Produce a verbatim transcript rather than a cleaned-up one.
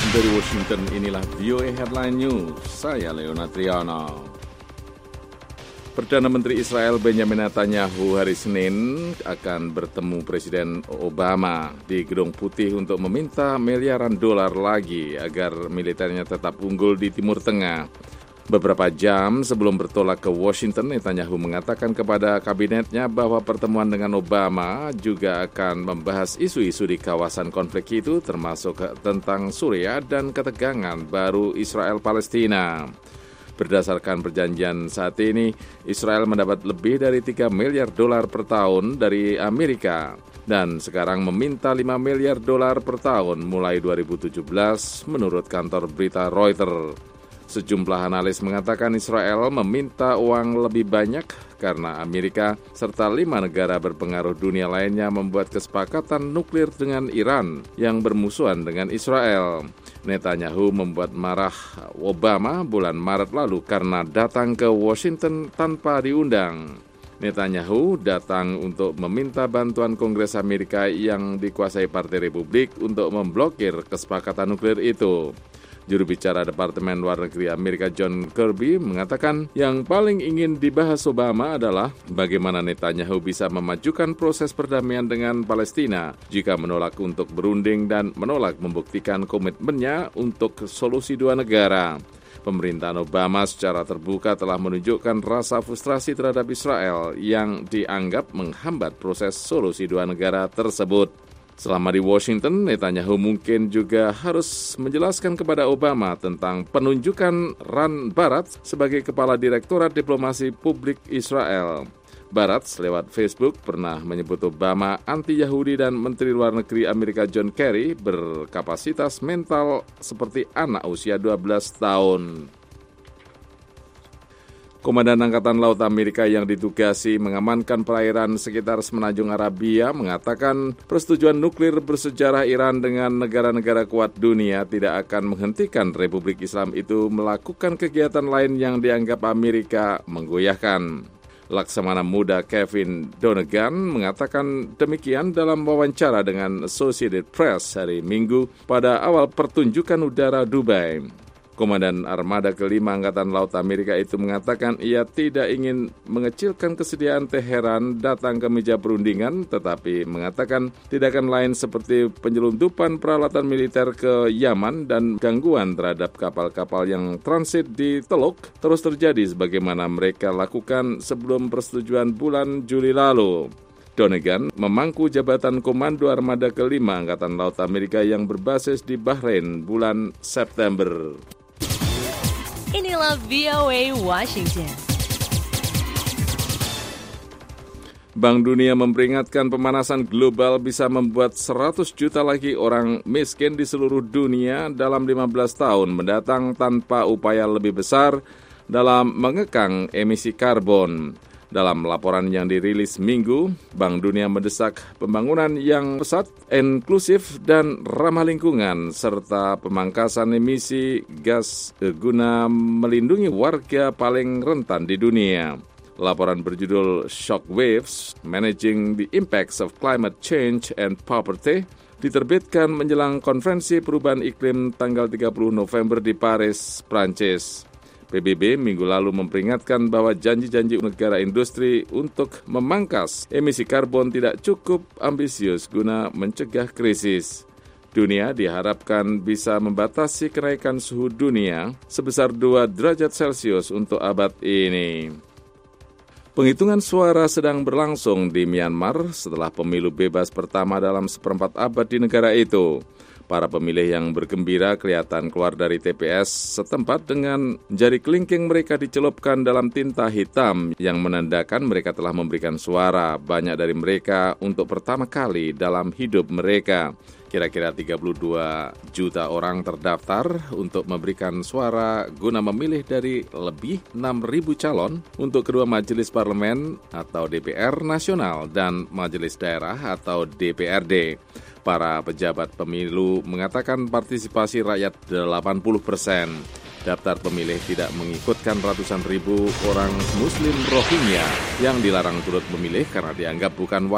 Dari Washington, inilah V O A Headline News. Saya Leona Triana. Perdana Menteri Israel Benjamin Netanyahu hari Senin akan bertemu Presiden Obama di Gedung Putih untuk meminta miliaran dolar lagi agar militernya tetap unggul di Timur Tengah. Beberapa jam sebelum bertolak ke Washington, Netanyahu mengatakan kepada kabinetnya bahwa pertemuan dengan Obama juga akan membahas isu-isu di kawasan konflik itu, termasuk tentang Suriah dan ketegangan baru Israel-Palestina. Berdasarkan perjanjian saat ini, Israel mendapat lebih dari tiga miliar dolar per tahun dari Amerika dan sekarang meminta lima miliar dolar per tahun mulai dua ribu tujuh belas menurut kantor berita Reuters. Sejumlah analis mengatakan Israel meminta uang lebih banyak karena Amerika serta lima negara berpengaruh dunia lainnya membuat kesepakatan nuklir dengan Iran yang bermusuhan dengan Israel. Netanyahu membuat marah Obama bulan Maret lalu karena datang ke Washington tanpa diundang. Netanyahu datang untuk meminta bantuan Kongres Amerika yang dikuasai Partai Republik untuk memblokir kesepakatan nuklir itu. Juru bicara Departemen Luar Negeri Amerika John Kirby mengatakan yang paling ingin dibahas Obama adalah bagaimana Netanyahu bisa memajukan proses perdamaian dengan Palestina jika menolak untuk berunding dan menolak membuktikan komitmennya untuk solusi dua negara. Pemerintahan Obama secara terbuka telah menunjukkan rasa frustrasi terhadap Israel yang dianggap menghambat proses solusi dua negara tersebut. Selama di Washington, Netanyahu mungkin juga harus menjelaskan kepada Obama tentang penunjukan Ran Baratz sebagai Kepala Direktorat Diplomasi Publik Israel. Baratz lewat Facebook pernah menyebut Obama anti-Yahudi dan Menteri Luar Negeri Amerika John Kerry berkapasitas mental seperti anak usia dua belas tahun. Komandan Angkatan Laut Amerika yang ditugasi mengamankan perairan sekitar Semenanjung Arabia mengatakan persetujuan nuklir bersejarah Iran dengan negara-negara kuat dunia tidak akan menghentikan Republik Islam itu melakukan kegiatan lain yang dianggap Amerika menggoyahkan. Laksamana Muda Kevin Donegan mengatakan demikian dalam wawancara dengan Associated Press hari Minggu pada awal pertunjukan udara Dubai. Komandan Armada kelima Angkatan Laut Amerika itu mengatakan ia tidak ingin mengecilkan kesediaan Teheran datang ke meja perundingan, tetapi mengatakan tindakan lain seperti penyelundupan peralatan militer ke Yaman dan gangguan terhadap kapal-kapal yang transit di Teluk terus terjadi sebagaimana mereka lakukan sebelum persetujuan bulan Juli lalu. Donegan memangku jabatan Komando Armada kelima Angkatan Laut Amerika yang berbasis di Bahrain bulan September. Inilah V O A Washington. Bank Dunia memperingatkan pemanasan global bisa membuat seratus juta lagi orang miskin di seluruh dunia dalam lima belas tahun mendatang tanpa upaya lebih besar dalam mengekang emisi karbon. Dalam laporan yang dirilis Minggu, Bank Dunia mendesak pembangunan yang pesat, inklusif, dan ramah lingkungan, serta pemangkasan emisi gas guna melindungi warga paling rentan di dunia. Laporan berjudul Shockwaves, Managing the Impacts of Climate Change and Poverty, diterbitkan menjelang konferensi perubahan iklim tanggal tiga puluh November di Paris, Prancis. P B B minggu lalu memperingatkan bahwa janji-janji negara industri untuk memangkas emisi karbon tidak cukup ambisius guna mencegah krisis. Dunia diharapkan bisa membatasi kenaikan suhu dunia sebesar dua derajat Celcius untuk abad ini. Penghitungan suara sedang berlangsung di Myanmar setelah pemilu bebas pertama dalam seperempat abad di negara itu. Para pemilih yang bergembira kelihatan keluar dari T P S setempat dengan jari kelingking mereka dicelupkan dalam tinta hitam yang menandakan mereka telah memberikan suara. Banyak dari mereka untuk pertama kali dalam hidup mereka. Kira-kira tiga puluh dua juta orang terdaftar untuk memberikan suara guna memilih dari lebih enam ribu calon untuk kedua majelis parlemen atau D P R nasional dan majelis daerah atau D P R D. Para pejabat pemilu mengatakan partisipasi rakyat delapan puluh persen. Daftar pemilih tidak mengikutkan ratusan ribu orang Muslim Rohingya yang dilarang turut memilih karena dianggap bukan